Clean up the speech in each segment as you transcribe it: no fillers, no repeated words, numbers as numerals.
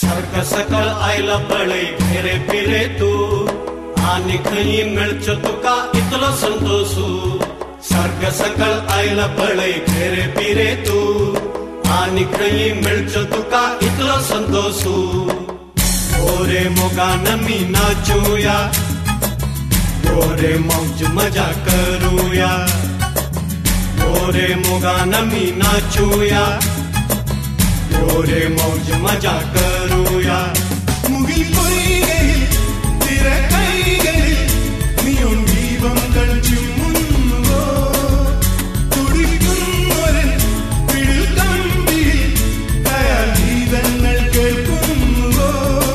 स्वर्ग सकल आयला बळय फिरे फिरे तू आणि खंय मेळचो तुका इतलो संतोषू स्वर्ग सकल आयला बळय फिरे फिरे तू आणि खंय मेळचो तुका इतलो संतोषू ओरे मोगान मी नाचूया ओरे मौज मजा करूया ओरे मोगान मी नाचूया ओरे मौज मजा करूया മുകിൽ പൊയ്കയിൽ തിരക്കൈകളിൽ നീയൊൻ ദീപങ്ങൾ ചുമ്മുന്നുവോ തുടിക്കുന്നൊരൻ പിടിൽ കമ്പിയിൽ കയാൽ ഗീതങ്ങൾ കേൾക്കുന്നുവോ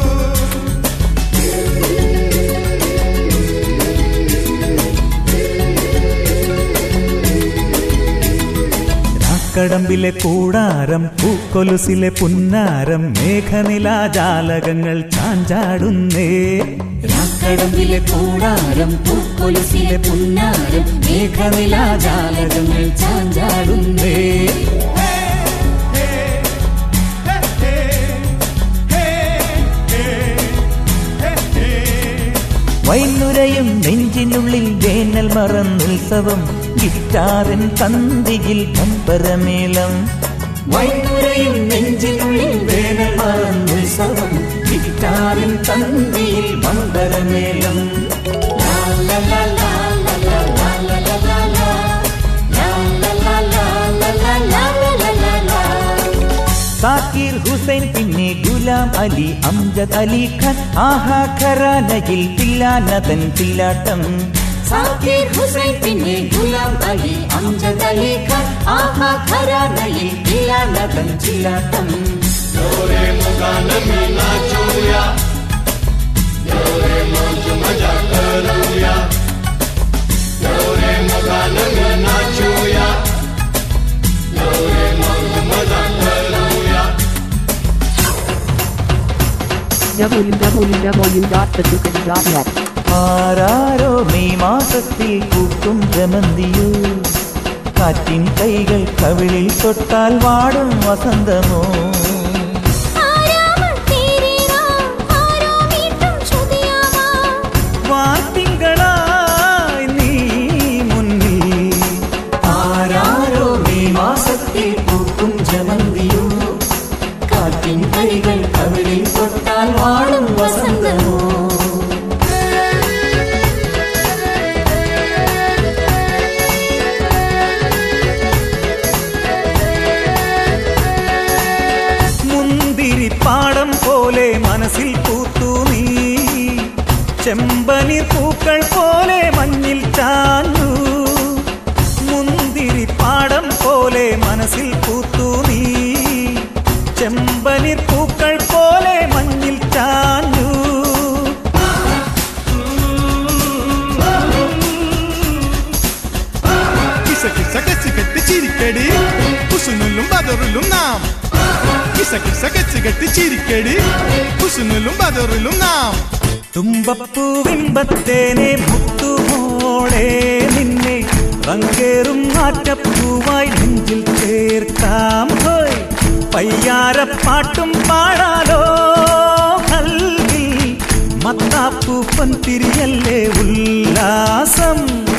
കടമ്പിലെ കൂടാരം പൂക്കൊലുസിലെ പുന്നാരം മേഘനിലാജാലകങ്ങൾ ചാഞ്ചാടുന്നേ കടമ്പിലെ കൂടാരം പൂക്കൊലുസിലെ പുന്നാരം മേഘനിലാജാലകങ്ങൾ ചാഞ്ചാടുന്നേ വൈനുരയും നെഞ്ചിനുള്ളിൽ വേനൽ മറന്നുത്സവം ഗിറ്റാറിൻ തന്തിയിൽ പമ്പരമേളം വൈനുരയും നെഞ്ചിനുള്ളിൽ വേനൽ മറന്നുത്സവം ഗിറ്റാറിൻ തന്തിയിൽ പമ്പരമേളം സാക്കിർ ഹുസൈൻ പിന്നെ ഗുലാം അലി അംജദ് അലി ഖാൻ ആഹാ ഖരാനയിൽ തില്ലാനതൻ തില്ലാട്ടം സാക്കിർ ഹുസൈൻ പിന്നെ ഗുലാം അലി അംജദ് അലി ഖാൻ ആഹാ ഖരാനയിൽ തില്ലാനതൻ തില്ലാട്ടം ओरे मोगान मी नाचूया ओरे मौज मजा करूया ओरे मोगान मी नाचूया ओरे मौज मजा करूया www.thedukan.net ആരാരോ മെയ് മാസത്തിൽ പൂക്കും ജമന്തിയോ കാറ്റിൻ കൈകൾ കവിളിൽ തൊട്ടാൽ വാടും വസന്തമോ വാർത്തിങ്കളായി നീ മുന്നിൽ ആരാരോ മെയ് മാസത്തിൽ പൂക്കും ജമന്തിയോ കാറ്റിൻ കൈകൾ കവിളിൽ തൊട്ടാൽ വാടും വസന്തമോ പാടം പോലെ മനസ്സിൽ പൂത്തു നീ ചെമ്പനീർ പൂക്കൾ പോലെ മഞ്ഞിൽ ചാഞ്ഞു മുന്തിരി പാടം പോലെ മനസ്സിൽ പൂത്തു നീ ചെമ്പനീർ പൂക്കൾ പോലെ മഞ്ഞിൽ ചാഞ്ഞു ചിരിക്കടി കുസുനുള്ളും ബദറിലും നാം ചിരിക്കടി കുസുനുള്ളും ബദറിലും നാം തുമ്പപ്പൂവിമ്പത്തേനെ മുത്തുമോളെ നിന്നെ റങ്കേറും മാറ്റപ്പൂവായി നെഞ്ചിൽ ചേർക്കാം ഹോയ് പയ്യാരപ്പാട്ടും പാടാലോ കൽവിൽ മത്താപ്പൂപ്പൻ തിരിയല്ലേ ഉല്ലാസം